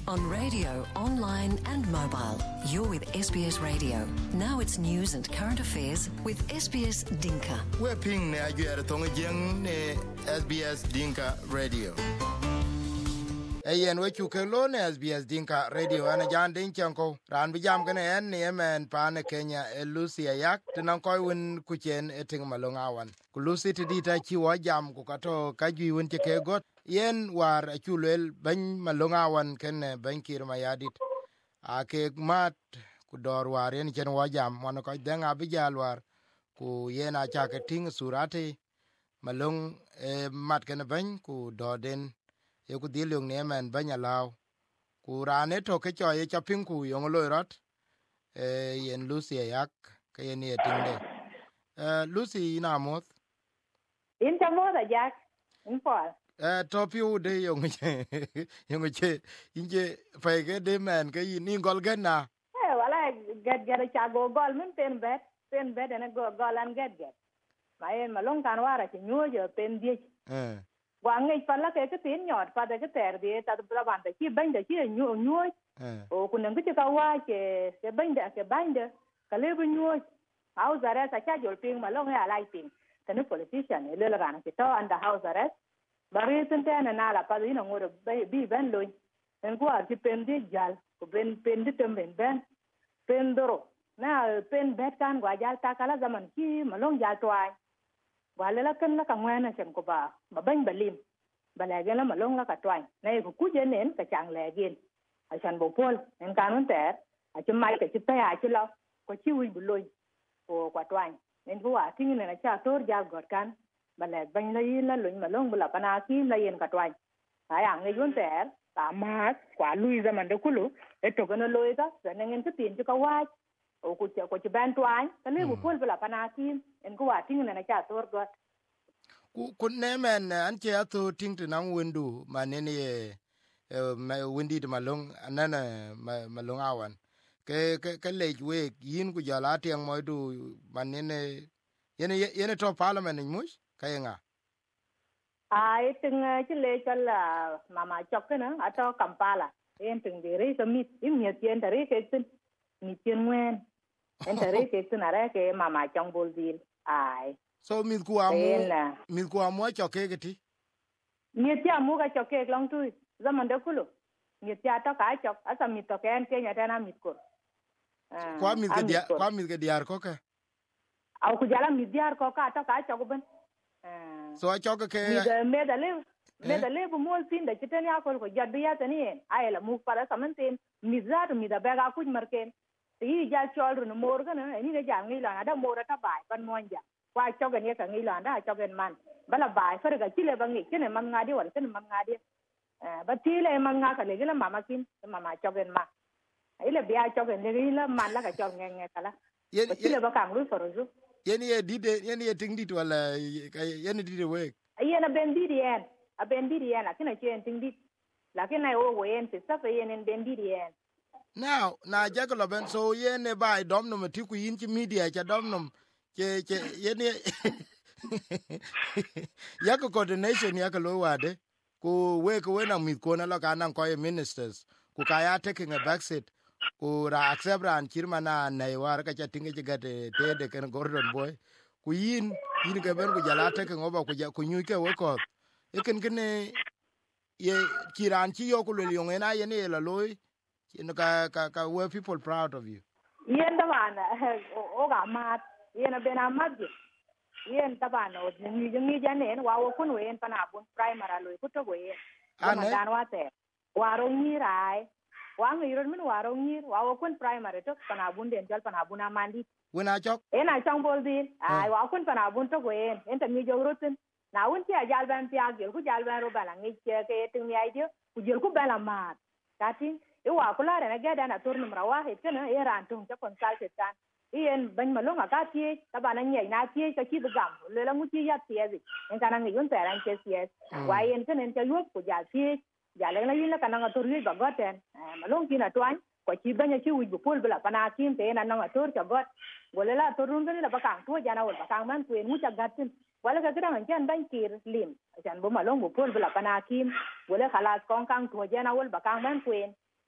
On radio, online and mobile. You're with SBS Radio. Now it's news and current affairs with SBS Dinka. We're ping ne ajuer tonga jeng ne SBS Dinka Radio. Ayen we chuke lo ne SBS Dinka Radio ana jan din chanko ran bijam gane en ne men pane Kenya Lucy Ayak tinan koy win kuchen eting malonga wan. Ku Lucy ti dita chi wo jam ku kato kajui win ke got yen war achulel ban malonga wan ken ban kir mayadit ake mat ku dor war yen chen wo jam mon ko denga bijal war ku yen a chake ting surate malong mat ken ban ku doden ye ku dilung ne men banya law ku rane to ke cho ye chapin ku yong loirot yen Lucy Ayak ke yen ye tinde Lucy ina moth in tamoda Jack in Paul topi u de yong che inje fege de men ke ni gol gena wala get cha go gol men pen bet and go gol and get mai malong kan wara che nyojo pen die wa ngai pala ke tin nyot pa de ke ter die ta da ban de chi ban de chi nyu o kunen ke ka wa ke ban de ke ban de ka le bu nyu au zare sa cha jol ping malong ya lai ping tanu politician le la ran ke to under house arrest bari tente na la pa ino ngoro bi ben loy en ko ar ti pen di jal ko pen di temben ben pen doro na pen bet kan gwa jal ta kala zaman ki malong jal toai wala la kan la ka ngwana chen ko ba ban balim bala gela malong la ka toai nei ko ku je nen ka chang le gen a chan bo pol en kanun ter a chi mai ka chi pa a chi lo ko chi wi bu loy ko kwa toai en ko a tin ne na cha tor jal got kan bala ban la yin la luñ malong bula pana ki la yen ka toai ai ang ngai yun ter ta ma kwa lui zaman de kulu e to kana loy ta ne ngin ka tin ka wa o ku chi ban toai ka le bu pol bula pana ki en ko a tin ne na cha tor got ku ne men an che ato ting tu nang windu manene ye windi de malong anana malong awan ke le we yin ku jala tiang moy du manene yene to parliament ni mush kayenga ai ting chi le chala mama chok na ato Kampala en ting de re mit im nye tien tare ke tin mi tien wen en tare ke tin ara ke mama chong bol dil ai so mit ku amu chok ke ti mi ti amu ka chok ke long tu zaman de kulo mi ti ato ka chok asa mi to ken ke nya tana mit ko kwa mit ke diar ko ka au ku jala mi diar ko ka to ka chok ben so a chok ke me da le bu mol tin da chiten ya ko jaddu ya tani ay la mu para samanten mi zat mi da bega ku marken ti ja chol no mor kana ni ne jang ni la da mor ta bai pan monja kwa chok ne ka ngi la da chok en man bala bai fer ga chile bangi kene man ngadi wal kene man ngadi ba ti le man nga ka le la mama kin mama chok en ma ai le bia chok en le la man la ka chok nge kala ba chile ba kang lu forozu yeni ye ting dit wala yeni dide we yena bendidien a bendidien akina chen ting dit lakini o wen se safa yenen bendidien now na jago ben so yene bai dom no mati ku yin ci media cha dom no che yene yako coordination yako lo wade ku we ko na mit ko na la kana ko ministers ku kaya taking a back seat ku ra accept ran kirma na war ka chatinge jigate tede ken Gordon boy ku yin ga ben ku jala taking over ku nyuke we ko eken kene ye kiran chi yo ku le yo na ye ne la loy ken ka we people proud of you yen da bana o ga mat yen be na mat yen da bana o ni janen wa wo kun wen pana bun primary loy ku to we ma dan wa te waro ni rai wang iron min waro ngir wa kun primary to pana bun den jal pana buna mandi wena chok ena chong bol din ai wa kun pana bun to wen enta mi jogrutin na un ti ajal ban ti agel ku jal ban ro bala ngi ke tin mi aidio ku jel ku bala mat kati e wa kula na ga dana turnum rawahi kana e ran tung ta consultant kan ien ban malonga ka ti ta bana nyai na ti ka ki bugam le la mu ti ya ti ezi en kana ngi un ta ran ke si wa ien kan en ta yu ku jal ti jale na yin la kana ngatori ba goten malong kina twan ko chi banya chi wi bu pul bla pana kim te na ngator cha got gole la torun gani la bakang to jana wal bakang man ku en mu cha gatin wala ka kira ngan ban kir lim jan bo malong bu pul bla pana kim gole khalas kong kang to jana wal bakang man ku en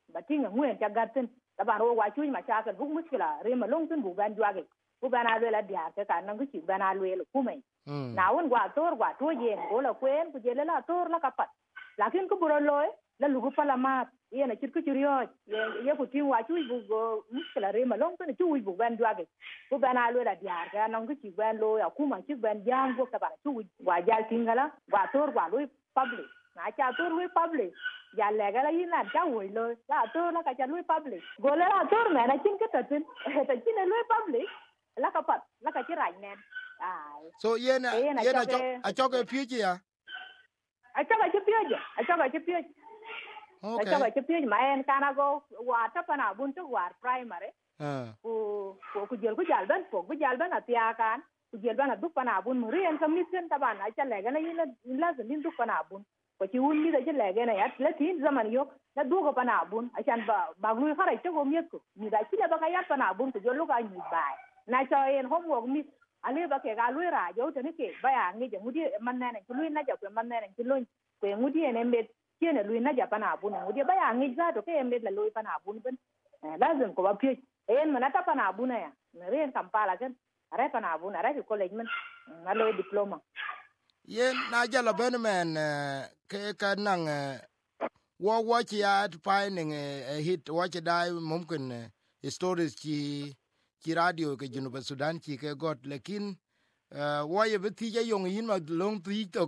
batinga nguen cha gatin taban o wa chuj ma cha kan bu mushkila re ma long tin bu ban jwage bu bana le la dia ka nan ku bana le ku mai na won gwa to yen go la kwen ku je la tor la ka pat lakin ku buro loy la lugu pala mat ye na chir ku chiriyo ye ku tin wa chuj bu go mushkila re ma long tin chuj bu ban jwage bu bana le la dia ka nan ku ban lo ya ku ma chi ban jang go taban chuj wa jal tingala gwa tor gwa lo public na cha tor lo public ya le ga la yin na cha wo lo la tor la ka cha lo public go la tor me na chin ka tatin ta chin lo public la ka pat la ka chirai nen so yena chok e pije ya a chok e pije okay a chok e pije ma en kana go wa ta pana bun to war primary ku jal ban atia kan ku jel ban du pana bun muri en kamisen taban a cha le ga na yin la zin du pana bun ko ci wun ni da ci le ga na ya la tin zaman yo na du ko pana bun a chan ba lu khara ci go miet ko ni da ci le ba ka ya pana bun ko jolu ka ni bai na cho en homework mi ale ba ke ga lu ra jo te ni ke ba ya ngi je ngudi man na ci lu na ja ko man na ci lu ko ngudi en mbet ci ne lu na ja pana bun ngudi ba ya ngi za to ke mbet la lu pana bun ben lazim ko ba pi en mana ta pana bun ya ne ren Kampala kan are pana bun are college men na lo diploma yen na jalo ben men ke kanang wo chi at finding a hit watch dai mumkin stories chi radio ke Junuba Sudan chi ke got lekin wo ye beti je yong yin ma long ti to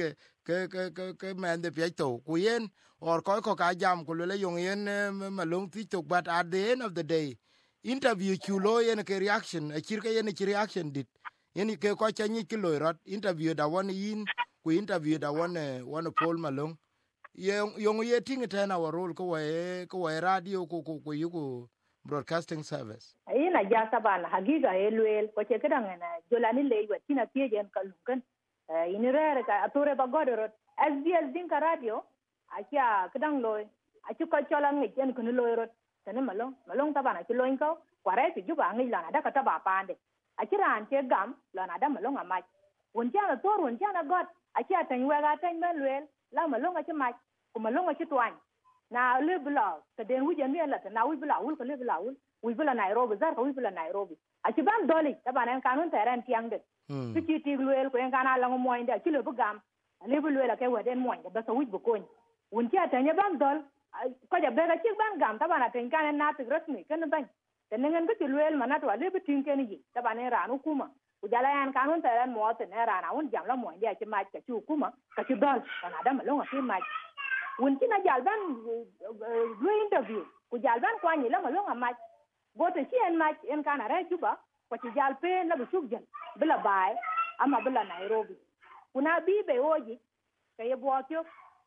ke men de pe to ku yen or ko ka jam ku le yong yen ma long ti to but at the end of the day interview chulo yen ke reaction a chir ke yen chi reaction dit yen ke ko cha ni ki loirot interview da one yin ku interview da one Paul Malong yong ye ting ten our role ko radio ko yugo broadcasting service ina ja saban hagiga elwel ko che kedang na jolani le watina piejen kalungan inire ka atore ba godoro SBS dinka radio acha kedang loy acha ko chola ngi jen kun loirot tane malong taban acha loin ko kware ti juba ngi la da ka taba pande achiran che gam la na da malong amai wonja na tor wonja na god acha tan wega tan belwel la malong acha mai ku malong acha twan na le bla ka den wujen ne la na wi bla wul ka le bla wul wi bla Nairobi zar ka wi bla Nairobi acha ban doli taban en kanun teren tiang de ki ti lwel ko en kana la mo inde acha le bugam le bla ka waden mo inde ba sa wi bu ko wonja tan ban dol ko ja be ga chi ban gam taban tan kana na tigrasni kan ban tenengen ke lwel manat wale bitin ken yi tabane ranu kuma ujala yan kanun taran mo te ne rana un jam la mo ndia che ma ka chu kuma ka chu dal kana da malonga fi ma un tina jalban do interview ku jalban kwani la malonga ma gote chi en ma en kana re juba ko chi jal pe la bu jan bila bai ama bila Nairobi kuna bi be oji ka ye botyo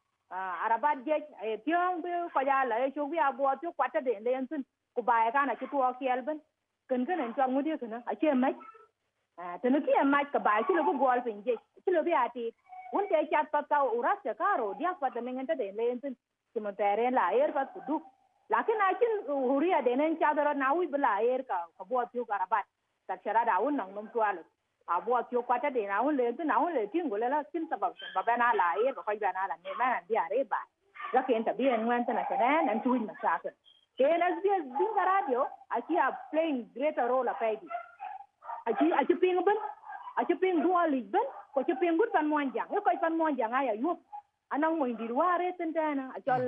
arabat je e pyong be ko jala e chu bi abotyo kwata de lensun ku baya kana ki tuwa kielben ken en twa ngudi kana a che mai tenu ki mai ka baya ki lo gol pinje ki lo bi ati un te chat pa ka urasya karo dia pa de ngenta de lentin ki mo tere la air pa kudu lakin akin huria de nen chadara na wi bla air ka bo tiu karabat ta chara da un nang nom twalo a bo tiu kwata de na un lentin na un le tingo la sin sabab ba bana la air ba ko bana la ne na dia re ba la ken ta bi en wan ta na kana nan tuin ma sa SBS dinga radio achi are playing greater role of ID achi ping dual ben ko achi ping gut pan monjang ko pan monjang aya yup anang mo indir ware tentana achol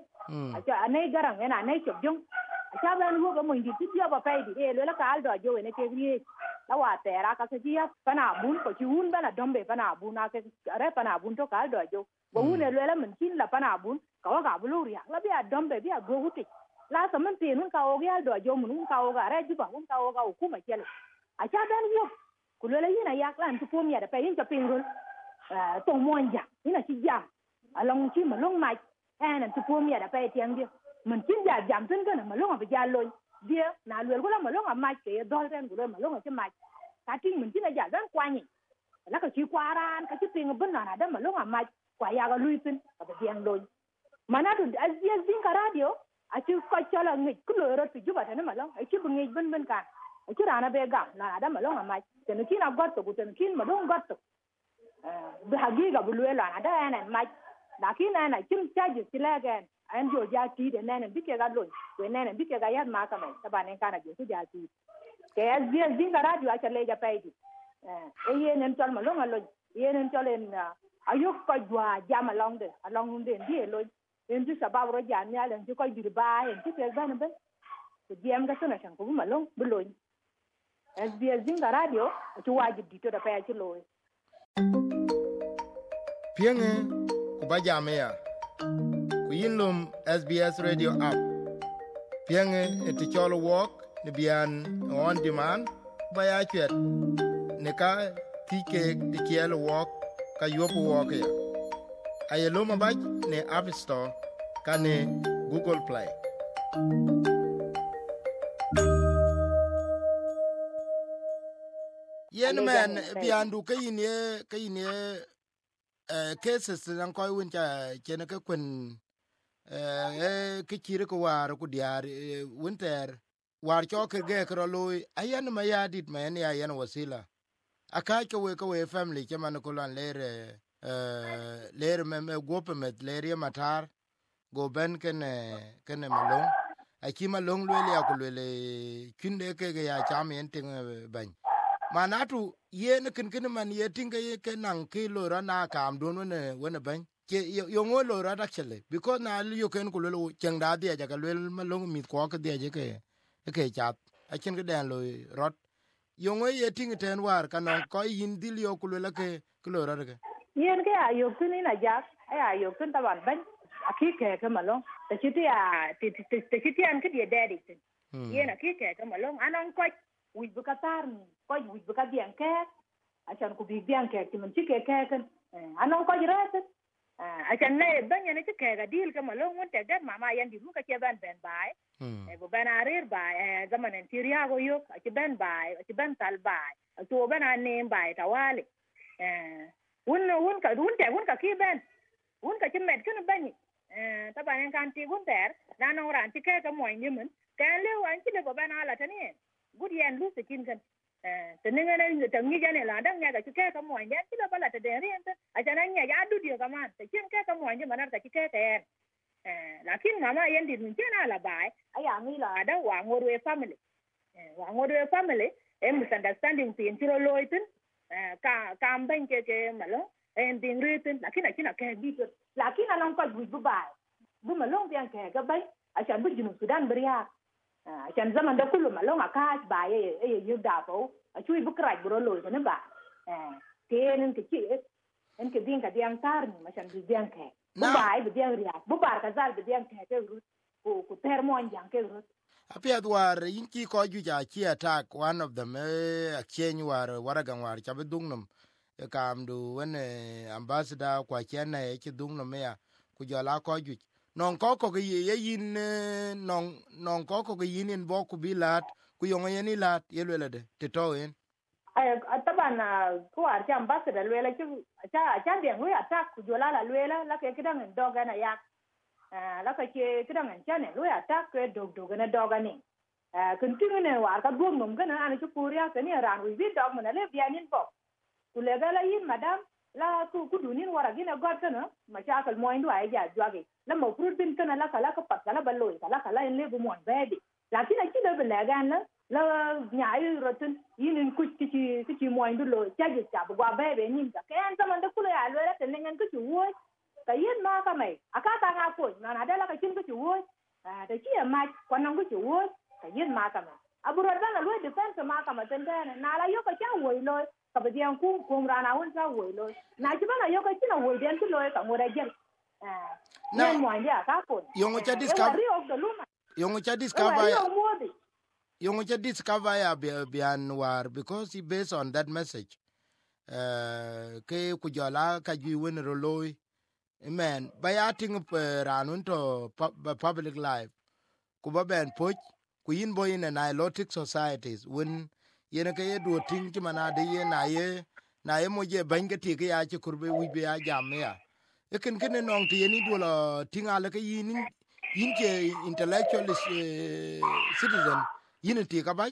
anai garang ena anai chobjong acha ban wo ko mo indir ti ba ID le ka aldo jo ne ke ri la wa tera ka ji pana bun ko chi un bana dombe pana bun na ke re pana bun to ka aldo jo bo un le la min kin la pana bun ka ga bulu ria la bi dombe bi go huti la saman tin hun ka ogi aldo jo mun ka oga re juba hun ka oga hukuma kele acha dan yo kulela yina yaklan tu pom ya da payin ta pingul to monja ina ci jam along ci malong mai en tu pom ya da pay tiang dia mun cin ja jam tin kana malong ba jallo dia na lwel gula malong mai ke dol ten gula malong ci mai ka tin mun cin ja dan kwani la ka ci kwaran ka ci ping bin na da malong mai kwa ya ga luitin ba tiang loy mana tu SBS dinka radio achi ko chola ngi kulo ro tu juba tane malong achi bungi ben kan achi rana be gam na ada malong ama tene kina gotto ku tene kin malong gotto bi hagiga bulwela ada ena ma lakini ana kim charge silagan an jo ja ti de nene bike ga lo we nene bike ga yat ma kama tabane kana jo ku ja ti ke SBS dinga radio a chale ja paidi ye nen tol ma lo ngalo ye nen tol en ayuk ko jwa jam along de ndi lo en ju sabab ro ja nya len ju ko dir ba en ti ke ban ba ko jam ga sana shan ko ma lo bu lo SBS dinga radio tu wajib dito da pa ci lo pienge ku ba jamia ku yinlum SBS radio app pienge ti cholo walk ni bian on demand ba ya chet ne ka tike di kielo walk ka yopo walk ya ayelo ma ba ne App Store ka ne Google Play yen men biandu kayinie cases nan koy win cha chene ka kun ke chire ko war ku diar winter war cho ke ge kro loy ayen ma yadit men ya yen wasila aka ko we family che man ko lan lere mem gope met lere matar go ben kene malong aki malong lele ya ko lele kinde ke ya cham yen ting ban manatu yen kin man ye tinga ye kenan kilo rana kam don wona ban ke yo ngolo rada chele because na yo ken ko lo chengda dia ja kalwel malong mit ko ka dia je ke chat a chen ke dan lo rot yo ngo ye tinga ten war kanon ko yin dil yo ko lo ke lo rada ke yen ke ayo kin ina ja ayo kin taban ban akike ke malong te chiti an ke dia daddy yen akike ke malong anon ko wi bukatar ko wi bukabian ke achan ku bibian ke timen chike ke kan anon ko jirat achan ne banya ne chike ga deal ke malong won te dat mama yan di mu ka che ban bai bo ban arir bai zaman en tiria go yok a che ban bai a che ban tal bai to ban anem bai tawali won ka ki ban won ka che met kan bani ta ban kan ti won ter na no ran ti ke ka moy ni men kan le wan ti le bo ban ala tani good yan lu sikin kan teninga na tangi jane la dang nya ga ke ka mo nya ti la bala te de rien ta ajana nya ya du dio ka man te chen ke ka mo nya manar ka ke lakin mama yan di nun jena la bai aya ngi la da wa ngorwe family em misunderstanding tin tiro loitin ka mben ke malo en ding ritin lakin akina ke bi lakin anan ko bu bai bu malo bian ke ga bai asan bu jinu Sudan beria chan zaman da kullu malong akash ba ye yuda po achui bukrai bro lo ne ba tenen ke chi en ke din ka diang tar ni machan bi diang ke bu bai bi diang ria bu bar ka zal bi diang ke ru ku termo anjang ke ru apia dwar inki ko ju ja chi attack one of them exchange waragan war cha bedungnum kam du wen ambassador kwa chena e chi dungnum ya ku jala ko ju non ko ye yin non ko yin en bo ku bilat ku yonga yeni lat yelwela de te to en taban ko ar cha ambassador lwela cha de ngui attack ku jola la lwela la ke kidan doga na ya la ka ke kidan cha ne lwela attack ke dog na doga ni kun tingene war ka gum mum kana an chu puria ka ni ran wi dog mana le bianin bo ku le gala yin madam la ku dunin wara gina god kana mashakal mo indu ay ja jwage la mo fruit bin kana la kala ka pat kala ballo kala en le bu mo bebe lakin aki le belagan la nyaay rotun yinin ku ki mo indu lo jaje ta bu bebe nin ka kan zaman da kula ya lo la tenen ku wo ka yin ma ka mai aka ta nga ko na da la ka kin ku wo da ki ma kwanan ku wo ka yin ma ka mai aburo da la lo defense ma ka ma tenda na la yo ka cha wo lo ka bedian ku rana won sa wo lo na ji bana yo ka tina wo den tu lo ka ngora gel na mo anja ka ko yongo cha discover ya bian war because he based on that message ke ku jala ka ji won ro loy men bayating ranun to public life ku ba ben poch ku yin boy in nilotic societies when yene ke do ting ti mana de ye na ye mo je ban ke ti ke ya ci kurbe wi be ya jam ya e ken non ti ni do la tinga le ke yin ke intellectual citizen yin ti ka ba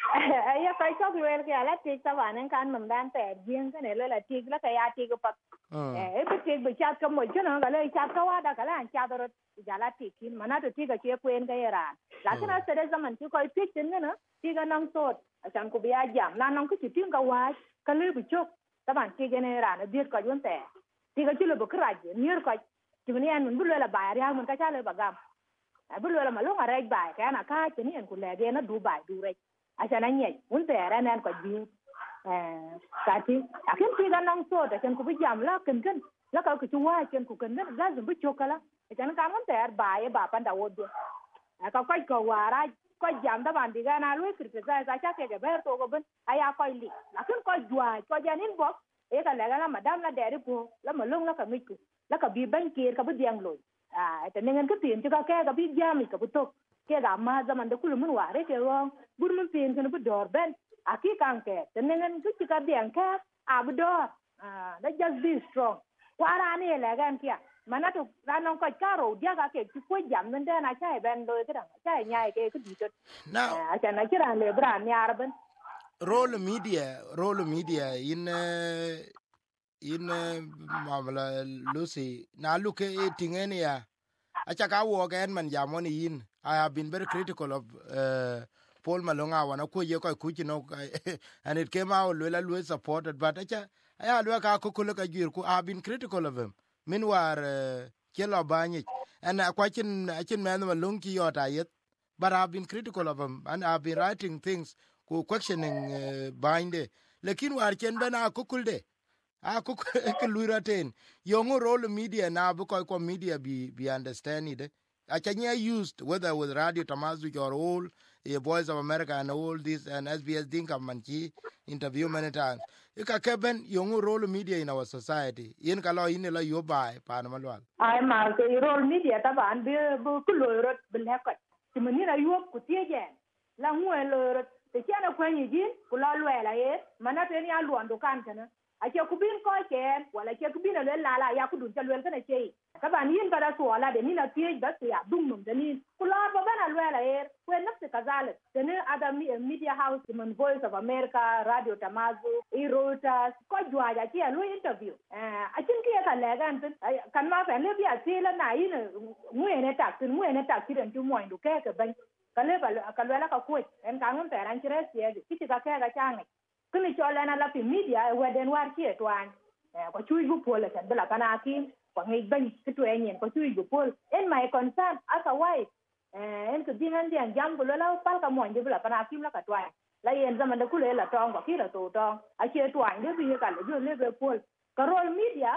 ya kai ko wel ke ala ti ta wanen kan mum dan te jing ke ne le la ti la ka ya ti ko pat ke be chat ka mo jona ga le chat ka wa da ka la chat ro jala tikin mana to tiga che kwen ga era la kana se de zaman ti ko pitin na tiga nang sot asan ku biya jam na nang ku tin ga wa ka le bu chok taban ti genera na dir ka yun te tiga chi le bu kraje nier ka ti ni an mun bu la ba ya mun ka cha le ba gam bu la ma lo nga rej ba ka na ka ti ni an ku le ge na du ba du re asan an ye mun te ra nan ko ji ka ti akin tiga nang sot asan ku bi jam la ken la ka ku wa ken ku ken la zum bu chokala asan ka mun te ba ye ba pan da wo do ka ko wara ko jam da ban diga na lu criticize ka cha ke ber to go ben aya ko li lakin ko jwa ko janin box e ka la madam la deri po la malung la ka miku la ka bi ban ke ka bu diang lo te ngen ka tin ka ka bi jam ka bu to ke ga ma zaman da kulun mun ware ke ro bur mun tin kan bu dor ben aki kan ke te ngen ku ka diang ka abu dor that just be strong wara ni la gan kia mana to ranon ko karo dia ga ke ko jam men da na chai ben do ke da chai nyai ke di to now acha na kira le bran yar ben role media in mamla Lucy na look tingene ya acha ka wo gen man jamoni yin I have been very critical of Paul Malonga wana ko ye ko ku no and it came out well supported but acha aya lo ka ko ko ka jir ku I have been critical of him meanwhile kelo bani and achin man Malongi yota yet but I've been critical of him and I've been writing things ku questioning binde lekin war chen bana kukulde a ku ke luraten yongo role media na bu ko media be understand it achanya used whether with Radio Tamazu or all the Voice of America and all this and SBS Dinka Manchi interview many times ika keben yongo role media in our society yen kala in la yo bai pan malwal ai ma ke role media ta ban be bu ku lo rot bil hakat timani na yo ku tieje la ngwe lo rot te chana kwenye jin ku la lwela ye mana te ni alu ando kan kana ake kubin ko ken wala ke kubin le la ya ku dun jalwel kana chei ka ban yin bara so wala de ni na tie bas ya dum num de ni kula ba bana lwela yer ku nafsi kazale de ni adam media house man Voice of America Radio Tamazu Reuters ko jwa ja ke lu interview a chin ke ka le gan kan ma fa le bia ti la na yin ngwe ne tak ti den tu mo ndu ke ban ka le ba ka lwela ka ku en ka ngun te ran chire sie ki ka ke ga chang kuni chola na la media weden war ki etwan ko chui bu pole tan bela kana ki ko ngai ban kitu enyen ko chui bu pol en my concern asa why en ko dingan dian jam ko la pal ka mo nje bela kana ki la ka twa la yen zaman da kule la tong ko ki la to tong a che twan de bi ka le le be pol ka role media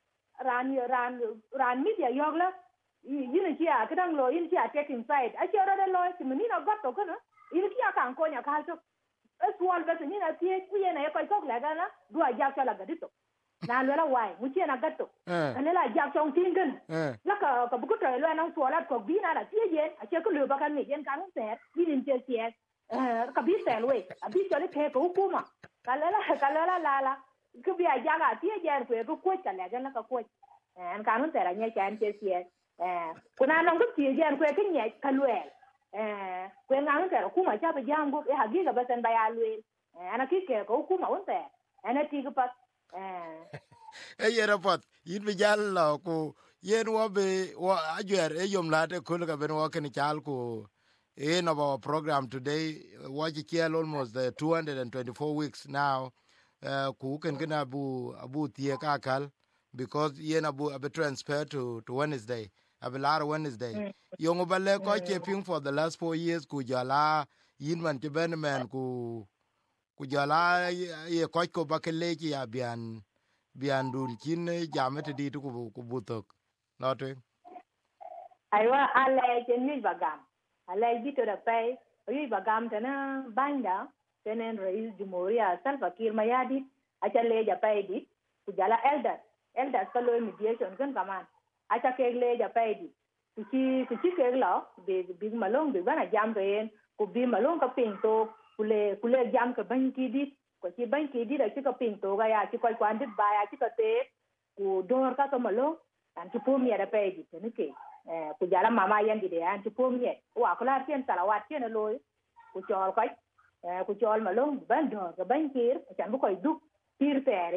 ran media yogla yin ki a kadang lo yin ki a taking side a che ro de lo si mini no gatto kana yin ki a kan ko nya ka to swal bas ni na tie ku ye na ko ko la gana do a ja la gadito na lo la wai mu tie na gato ana la ja chong tin gan la ka bu ko to lo na swala ko bi na la tie ye a che ko lo ba kan ni yen kan se ni din tie tie ka bi se lo a bi so le pe ko kuma ka la ku bi a ja ga tie ye ko ko ta la gana ka ko an kan se ra nya chan tie tie kuna no ko tie ye ko ke nya ka lo kwen ngang ke kuma cha be jangu e hagiga basen bayalwe ana kike ko kuma wonte ana tigu pat yera pat yin bi jalla ko yen wo be wo ajer e yom late ko ga ben wo ken chal ko in our program today watch kiel almost 224 weeks now ku ken gina abu tie ka kal because yen abu transfer to Wednesday abelar Wednesday yongo balle ko keeping for the last 4 years ku jala yin man ke ben men ku jala ye ko bakele ki ya bian dun kin jamete di ku butok note aywa ale ni bagam ale dito da pay yi bagam tana banda tenen rais jumuria Salva Kiir Mayadi acha le ja pay di ku jala elders kalo mediation kan kaman acha ke le ja pay di kuchi ke lo big malong big bana jam ren ku bi malong ka ping to kule jam ka banki di ko chi banki di da chi ka ping to ga ya chi ko kwan dit ba ya chi ka te ku dor ka malong an chi pom ya da pe di ne ke ku jala mama yan di de an chi pom ye wa kula tien salawat tien loy ku chol malong ban dor ka banki chan bu ko du pir teri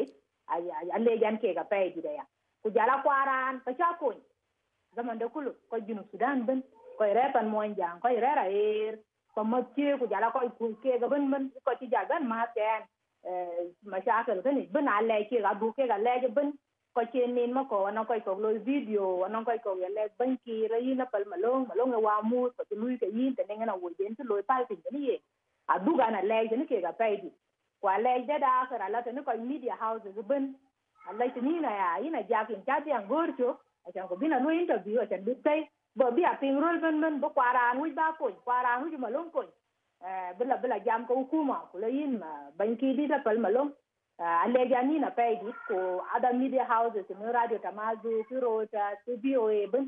alle jan ke ga pe di ya ku jala kwaran ka cha ko zaman da kulu ko jinu Sudan ben ko repan monjang ko rera ko motche ku jala ko ke ga ben ko ti jagan ma ten mashakal kan ben alle ke ga du ke ga le ben ko chenin ma ko na ko lo video na ko le ben ki ra yin pal malong wa mu ko lui ke yin te ngena wo den to lo pal tin ni a du ga na le ni ke ga pe di kwa le da ka la te ko media houses ben alle ni na ya ina jakin cha ti ang gorcho a chan ko bina lo interview a chan du kai bo bi a ping rol ben bo kwaran wi ba ko kwaran wi malong ko bila jam ko hukuma ko le yin ma ben ki di da pal malong alle jani na pe di ko other media houses no radio tamazu pirota BOA ben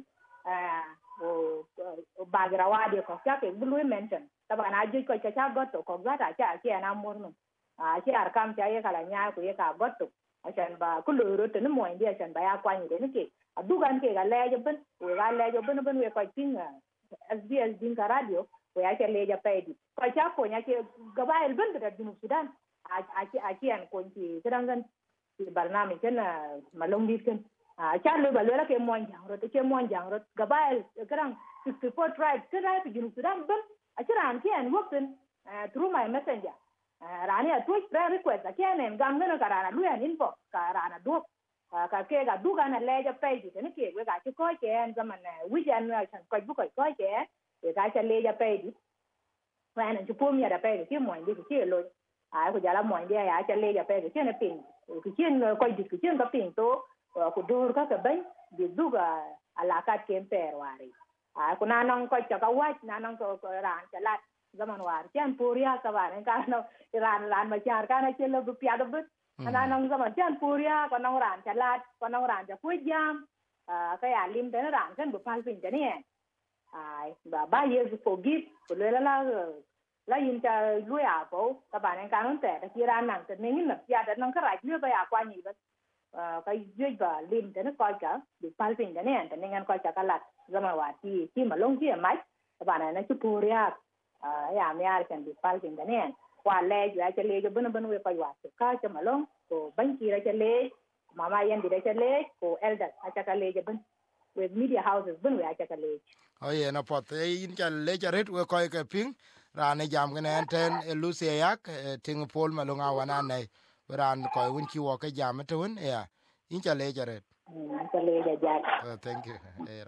o bagrawadi ko cha ke bulu mention taba na ju ko cha goto ko gata cha ke na morno che arkam cha ye kala nya ko ye ka goto achan ba kuluru te no mo india achan ba ya kwani de ke adugan ke ga le ben we ga le ben we ko tinga SBS Dinka radio we ya ke le ja pe di ko cha ko nya ke gabail ben da Junub Sudan aki an ko ti kirangan ti barnami kana malong dit kan cha le ba le ke monjang ro gabail karang 64 tribes kira ti Junub Sudan ben achira an ke an working through my messenger rani a tweet prayer request akian en gam ngana karana lu an info karana do ka ke ga du ga na le ja pe di ne ke we ga ti ko ke en zaman weekend chan ko bu ko ke we ga cha le ja pe di wa na ju pom ya da pe ti mo ndi ti lo ko jala mo ndi ya cha le ja pe ti ne pin ki chen ko di ki chen ka pin to ko dur ka ka ben di du ga ala ka ken per wari ko na nong ko cha ka wa na nong ko ran cha la zaman war chen puria ka war ka no ran ma char ka na chen lo pya do but na nong zaman chen puria ko nong ran cha lat ko nong ran cha pu jam ka ya lim de ran kan bu pal pin de ne ai ba years forgive ko le la yin cha lu ya po ka ba nan ka non te ta ki ran nang te ne ni ya da nong ka ra lu ba ya kwa ni ba ka yue ba lim de ne ko ka bu pal pin de ne te ne ngan ko cha ka lat zaman war ti ma long ti mai ka ba nan chu puria ya mi ar kan bi pal tin dane kwa le ya cha le ben we ko wa ka cha malong ko ban ki ra cha le mama yan di ra cha le ko elder a cha ka le ben we media houses ben we a cha ka le ye na pot in cha le cha ret we ko ke ping ra ne jam ne ten Lucia yak ting pol malonga wana nei ran ko won ki wo ke jam to won ya in cha le cha ret cha le ja thank you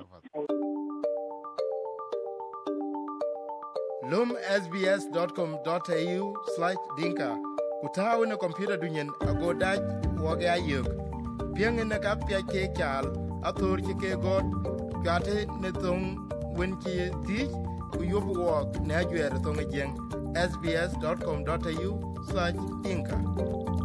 lum sbs.com.au/dinka kutawu na computer dunyen ago daj woge ayuk piang na ka pya ke chal atur ke god gate ne tong wen ki ti ku yobu wok na jwer tong jeng sbs.com.au/dinka